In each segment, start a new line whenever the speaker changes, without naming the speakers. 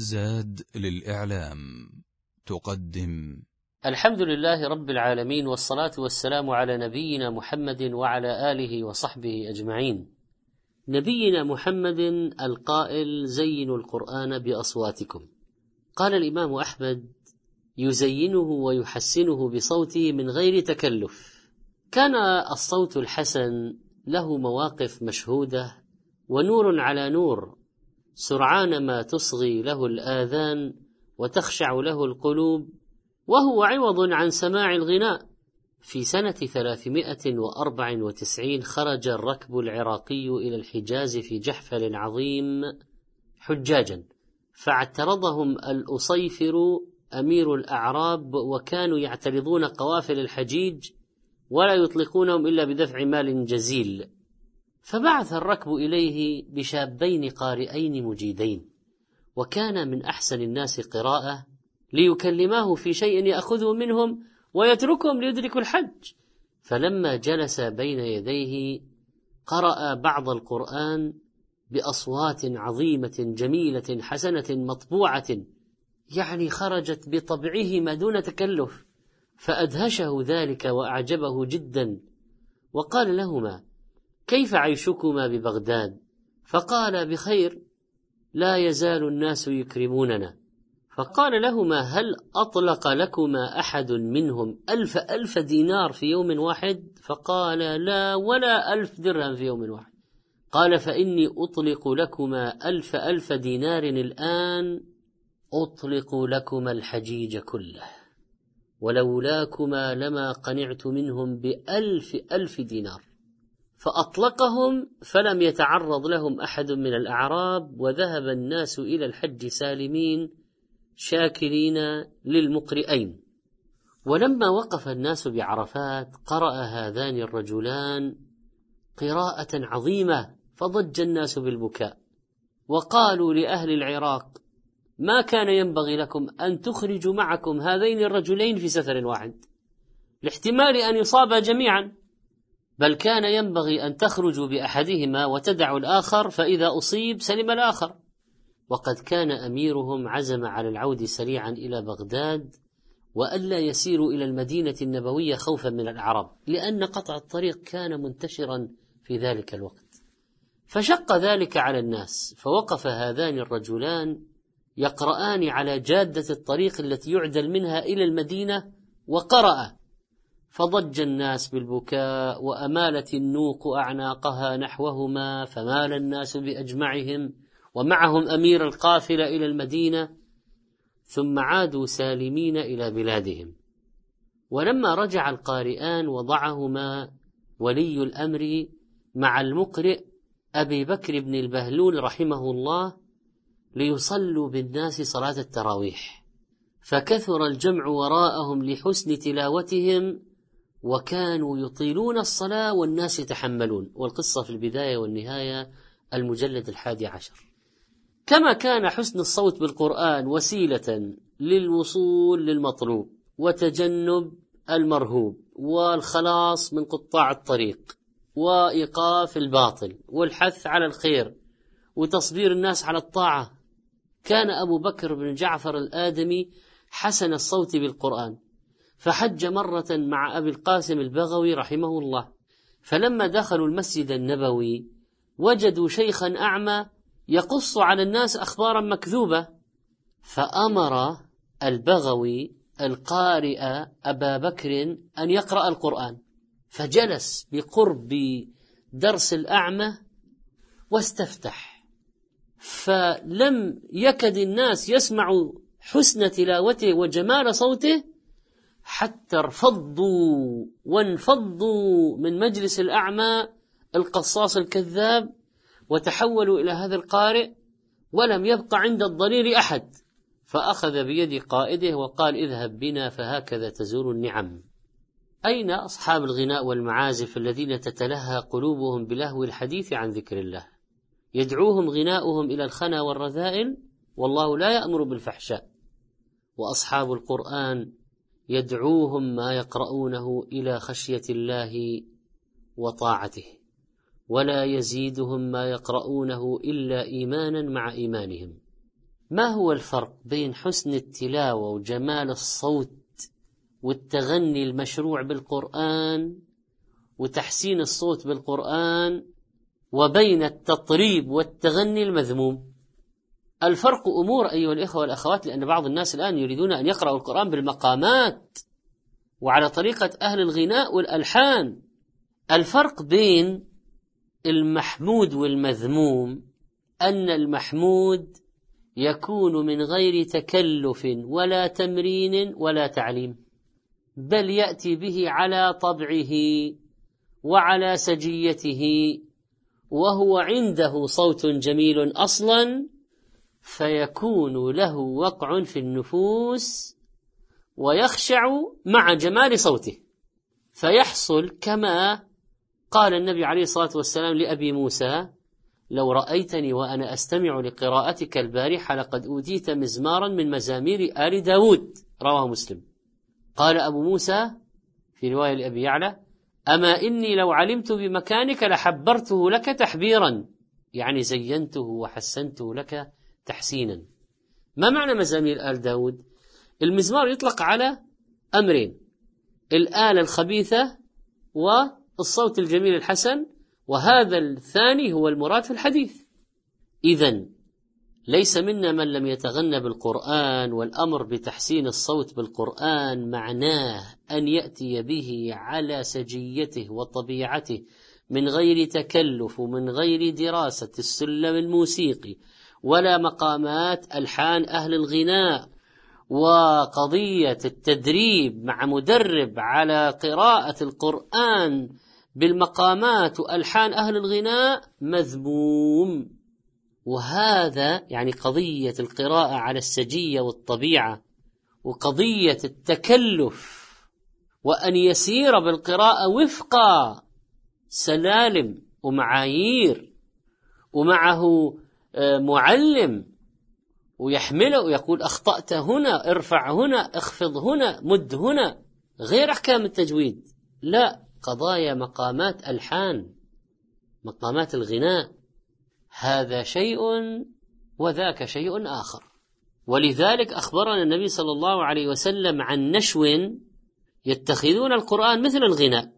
زاد للإعلام تقدم.
الحمد لله رب العالمين، والصلاة والسلام على نبينا محمد وعلى آله وصحبه أجمعين. نبينا محمد القائل: زينوا القرآن بأصواتكم. قال الإمام أحمد: يزينه ويحسنه بصوته من غير تكلف. كان الصوت الحسن له مواقف مشهودة، ونور على نور، سرعان ما تصغي له الآذان وتخشع له القلوب، وهو عوض عن سماع الغناء. في سنة 394 خرج الركب العراقي إلى الحجاز في جحفل عظيم حجاجا، فاعترضهم الأصيفر أمير الأعراب، وكانوا يعترضون قوافل الحجيج ولا يطلقونهم إلا بدفع مال جزيل. فبعث الركب إليه بشابين قارئين مجيدين، وكان من أحسن الناس قراءة، ليكلماه في شيء يأخذه منهم ويتركهم ليدركوا الحج. فلما جلس بين يديه قرأ بعض القرآن بأصوات عظيمة جميلة حسنة مطبوعة، يعني خرجت بطبعهما دون تكلف، فأدهشه ذلك وأعجبه جدا، وقال لهما: كيف عيشكما ببغداد؟ فقال: بخير، لا يزال الناس يكرموننا. فقال لهما: هل أطلق لكما أحد منهم 1000 دينار في يوم واحد؟ فقال: لا، ولا 1000 درهم في يوم واحد. قال: فإني أطلق لكما 1000 دينار الآن، أطلق لكما الحجيج كله، ولولاكما لما قنعت منهم ب1000 دينار. فأطلقهم، فلم يتعرض لهم أحد من الأعراب، وذهب الناس إلى الحج سالمين شاكرين للمقرئين. ولما وقف الناس بعرفات قرأ هذان الرجلان قراءة عظيمة، فضج الناس بالبكاء، وقالوا لأهل العراق: ما كان ينبغي لكم أن تخرجوا معكم هذين الرجلين في سفر واحد، لاحتمال أن يصابا جميعا، بل كان ينبغي أن تخرجوا بأحدهما وتدعوا الآخر، فإذا أصيب سلم الآخر. وقد كان أميرهم عزم على العود سريعا إلى بغداد، وألا يسيروا إلى المدينة النبوية خوفا من الأعراب، لأن قطع الطريق كان منتشرا في ذلك الوقت. فشق ذلك على الناس، فوقف هذان الرجلان يقرآن على جادة الطريق التي يعدل منها إلى المدينة، وقرأ، فضج الناس بالبكاء، وأمالت النوق أعناقها نحوهما، فمال الناس بأجمعهم، ومعهم أمير القافلة إلى المدينة، ثم عادوا سالمين إلى بلادهم. ولما رجع القارئان وضعهما ولي الأمر مع المقرئ أبي بكر بن البهلول رحمه الله ليصلوا بالناس صلاة التراويح، فكثر الجمع وراءهم لحسن تلاوتهم، وكانوا يطيلون الصلاة والناس يتحملون. والقصة في البداية والنهاية، المجلد 11. كما كان حسن الصوت بالقرآن وسيلة للوصول للمطلوب، وتجنب المرهوب، والخلاص من قطاع الطريق، وإيقاف الباطل، والحث على الخير، وتصبير الناس على الطاعة، كان أبو بكر بن جعفر الآدمي حسن الصوت بالقرآن، فحج مرة مع أبي القاسم البغوي رحمه الله، فلما دخلوا المسجد النبوي وجدوا شيخا أعمى يقص على الناس أخبارا مكذوبة، فأمر البغوي القارئ أبا بكر أن يقرأ القرآن، فجلس بقرب درس الأعمى واستفتح، فلم يكد الناس يسمعوا حسن تلاوته وجمال صوته، حتى ارفضوا وانفضوا من مجلس الأعمى القصاص الكذاب، وتحولوا إلى هذا القارئ، ولم يبق عند الضرير أحد، فأخذ بيد قائده وقال: اذهب بنا، فهكذا تزور النعم. أين أصحاب الغناء والمعازف الذين تتلهى قلوبهم بلهو الحديث عن ذكر الله؟ يدعوهم غناؤهم إلى الخنا والرذائل، والله لا يأمر بالفحشاء. وأصحاب القرآن يدعوهم ما يقرؤونه إلى خشية الله وطاعته، ولا يزيدهم ما يقرؤونه إلا إيمانا مع إيمانهم. ما هو الفرق بين حسن التلاوة وجمال الصوت والتغني المشروع بالقرآن وتحسين الصوت بالقرآن وبين التطريب والتغني المذموم؟ الفرق أمور أيها الإخوة والأخوات، لأن بعض الناس الآن يريدون أن يقرأوا القرآن بالمقامات وعلى طريقة أهل الغناء والألحان. الفرق بين المحمود والمذموم أن المحمود يكون من غير تكلف ولا تمرين ولا تعليم، بل يأتي به على طبعه وعلى سجيته، وهو عنده صوت جميل أصلا، فيكون له وقع في النفوس ويخشع مع جمال صوته، فيحصل كما قال النبي عليه الصلاة والسلام لأبي موسى: لو رأيتني وأنا أستمع لقراءتك البارحة لقد أوتيت مزمارا من مزامير آل داود، رواه مسلم. قال أبو موسى في رواية لأبي يعلى: أما إني لو علمت بمكانك لحبرته لك تحبيرا، يعني زينته وحسنته لك تحسينا. ما معنى مزامير آل داود؟ المزمار يطلق على أمرين: الآلة الخبيثة والصوت الجميل الحسن، وهذا الثاني هو المراد في الحديث. إذن ليس منا من لم يتغنى بالقرآن، والأمر بتحسين الصوت بالقرآن معناه أن يأتي به على سجيته وطبيعته من غير تكلف ومن غير دراسة السلم الموسيقي ولا مقامات ألحان أهل الغناء، وقضية التدريب مع مدرب على قراءة القرآن بالمقامات وألحان أهل الغناء مذموم. وهذا يعني قضية القراءة على السجية والطبيعة، وقضية التكلف وأن يسير بالقراءة وفق سلالم ومعايير ومعه معلم ويحمله ويقول أخطأت هنا، ارفع هنا، اخفض هنا، مد هنا، غير أحكام التجويد، لا، قضايا مقامات ألحان، مقامات الغناء، هذا شيء وذاك شيء آخر. ولذلك أخبرنا النبي صلى الله عليه وسلم عن نشو يتخذون القرآن مثل الغناء،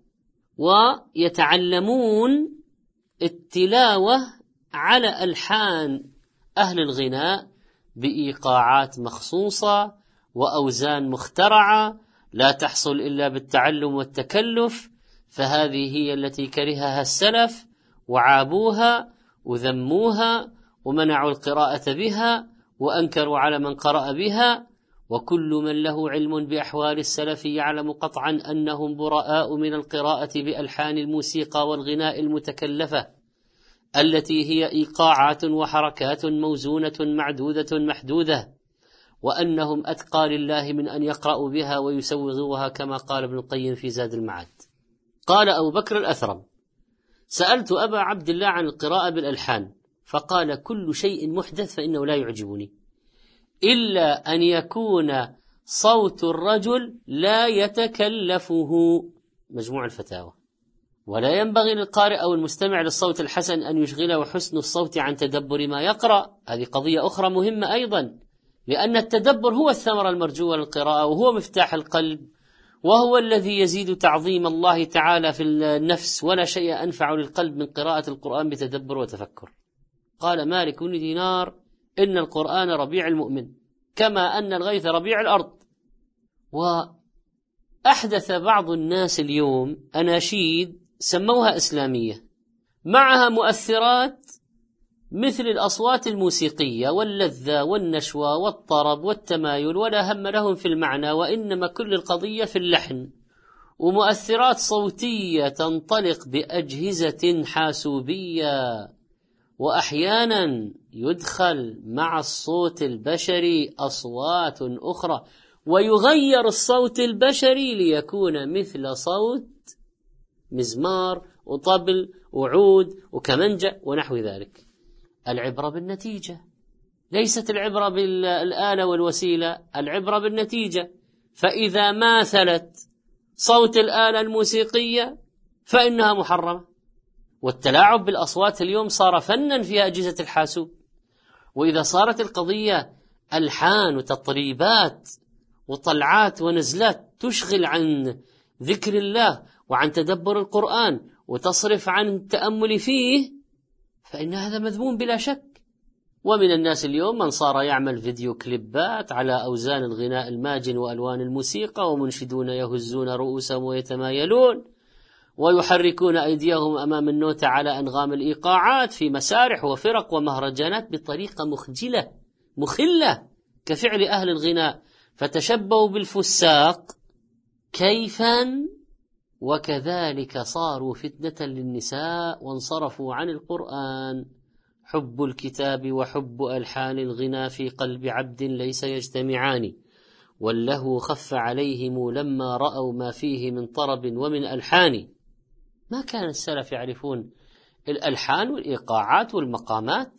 ويتعلمون التلاوة على ألحان أهل الغناء بإيقاعات مخصوصة وأوزان مخترعة لا تحصل إلا بالتعلم والتكلف، فهذه هي التي كرهها السلف وعابوها وذموها ومنعوا القراءة بها وأنكروا على من قرأ بها. وكل من له علم بأحوال السلف يعلم قطعا أنهم براء من القراءة بألحان الموسيقى والغناء المتكلفة التي هي إيقاعات وحركات موزونة معدودة محدودة، وأنهم أتقى لله من أن يقرأوا بها ويسوغوها، كما قال ابن القيم في زاد المعاد. قال أبو بكر الأثرم: سألت أبا عبد الله عن القراءة بالألحان فقال: كل شيء محدث فإنه لا يعجبني إلا أن يكون صوت الرجل لا يتكلفه، مجموع الفتاوى. ولا ينبغي للقارئ أو المستمع للصوت الحسن أن يشغله حسن الصوت عن تدبر ما يقرأ. هذه قضية أخرى مهمة أيضا، لأن التدبر هو الثمرة المرجوة للقراءة، وهو مفتاح القلب، وهو الذي يزيد تعظيم الله تعالى في النفس، ولا شيء أنفع للقلب من قراءة القرآن بتدبر وتفكر. قال مالك بن دينار: إن القرآن ربيع المؤمن كما أن الغيث ربيع الأرض. وأحدث بعض الناس اليوم أناشيد سموها إسلامية، معها مؤثرات مثل الأصوات الموسيقية واللذة والنشوة والطرب والتمايل، ولا هم لهم في المعنى، وإنما كل القضية في اللحن، ومؤثرات صوتية تنطلق بأجهزة حاسوبية، وأحيانا يدخل مع الصوت البشري أصوات أخرى، ويغير الصوت البشري ليكون مثل صوت مزمار وطبل وعود وكمنجة ونحو ذلك. العبرة بالنتيجة، ليست العبرة بالآلة والوسيلة، العبرة بالنتيجة. فإذا ماثلت صوت الآلة الموسيقية فإنها محرمة. والتلاعب بالأصوات اليوم صار فنا في أجهزة الحاسوب. وإذا صارت القضية ألحان وتطريبات وطلعات ونزلات تشغل عن ذكر الله وعن تدبر القرآن وتصرف عن التأمل فيه، فإن هذا مذموم بلا شك. ومن الناس اليوم من صار يعمل فيديو كليبات على أوزان الغناء الماجن وألوان الموسيقى، ومنشدون يهزون رؤوسهم ويتمايلون ويحركون أيديهم أمام النوتة على أنغام الإيقاعات في مسارح وفرق ومهرجانات بطريقة مخلة كفعل أهل الغناء، فتشبهوا بالفساق كيفا، وكذلك صاروا فتنة للنساء وانصرفوا عن القرآن. حب الكتاب وحب ألحان الغنى في قلب عبد ليس يجتمعان، واللهو خف عليهم لما رأوا ما فيه من طرب ومن ألحان. ما كان السلف يعرفون الألحان والإيقاعات والمقامات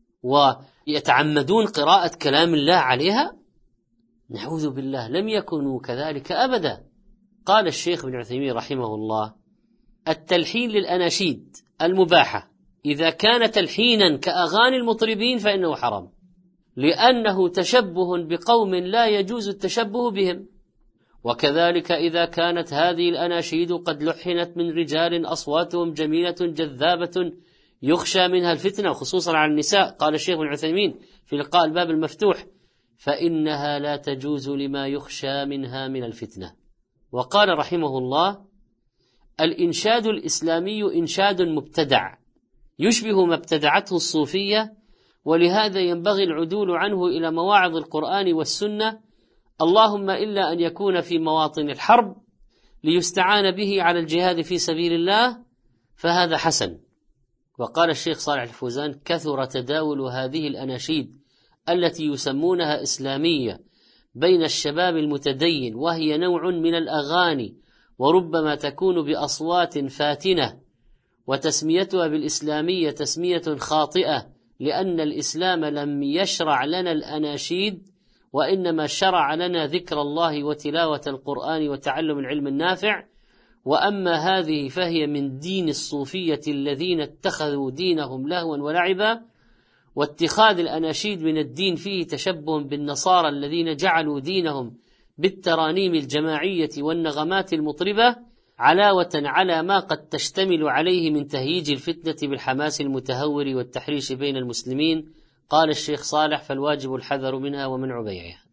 ويتعمدون قراءة كلام الله عليها؟ نعوذ بالله، لم يكونوا كذلك أبدا. قال الشيخ ابن عثيمين رحمه الله: التلحين للأناشيد المباحة إذا كان تلحينا كأغاني المطربين فإنه حرام، لأنه تشبه بقوم لا يجوز التشبه بهم. وكذلك إذا كانت هذه الأناشيد قد لحنت من رجال أصواتهم جميلة جذابة يخشى منها الفتنة، خصوصا على النساء، قال الشيخ ابن عثيمين في لقاء الباب المفتوح: فإنها لا تجوز لما يخشى منها من الفتنة. وقال رحمه الله: الإنشاد الإسلامي إنشاد مبتدع يشبه ما ابتدعته الصوفية، ولهذا ينبغي العدول عنه إلى مواعظ القرآن والسنة، اللهم إلا أن يكون في مواطن الحرب ليستعان به على الجهاد في سبيل الله، فهذا حسن. وقال الشيخ صالح الفوزان: كثر تداول هذه الأناشيد التي يسمونها إسلامية بين الشباب المتدين، وهي نوع من الأغاني، وربما تكون بأصوات فاتنة، وتسميتها بالإسلامية تسمية خاطئة، لأن الإسلام لم يشرع لنا الأناشيد، وإنما شرع لنا ذكر الله وتلاوة القرآن وتعلم العلم النافع. وأما هذه فهي من دين الصوفية الذين اتخذوا دينهم لهوا ولعبا، واتخاذ الأناشيد من الدين فيه تشبه بالنصارى الذين جعلوا دينهم بالترانيم الجماعية والنغمات المطربة، علاوة على ما قد تشتمل عليه من تهييج الفتنة بالحماس المتهور والتحريش بين المسلمين. قال الشيخ صالح: فالواجب الحذر منها ومنع بيعها.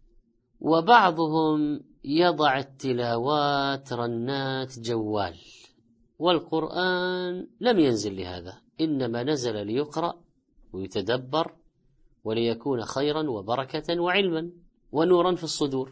وبعضهم يضع التلاوات رنات جوال، والقرآن لم ينزل لهذا، إنما نزل ليقرأ ويتدبر وليكون خيرا وبركة وعلما ونورا في الصدور.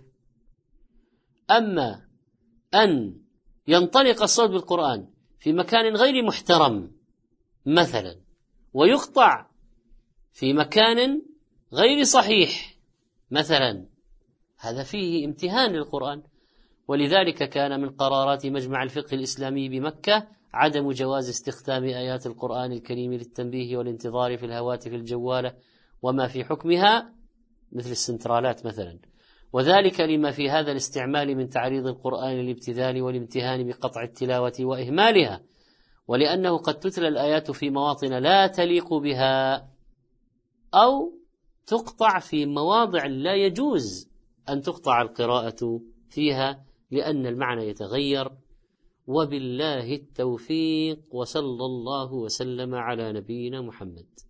أما أن ينطلق الصوت بالقرآن في مكان غير محترم مثلا، ويقطع في مكان غير صحيح مثلا، هذا فيه امتهان للقرآن. ولذلك كان من قرارات مجمع الفقه الإسلامي بمكة عدم جواز استخدام آيات القرآن الكريم للتنبيه والانتظار في الهواتف الجوالة وما في حكمها مثل السنترالات مثلا، وذلك لما في هذا الاستعمال من تعريض القرآن للابتذال والامتهان بقطع التلاوة وإهمالها، ولأنه قد تتلى الآيات في مواطن لا تليق بها، أو تقطع في مواضع لا يجوز أن تقطع القراءة فيها لأن المعنى يتغير. وبالله التوفيق، وصلى الله وسلم على نبينا محمد.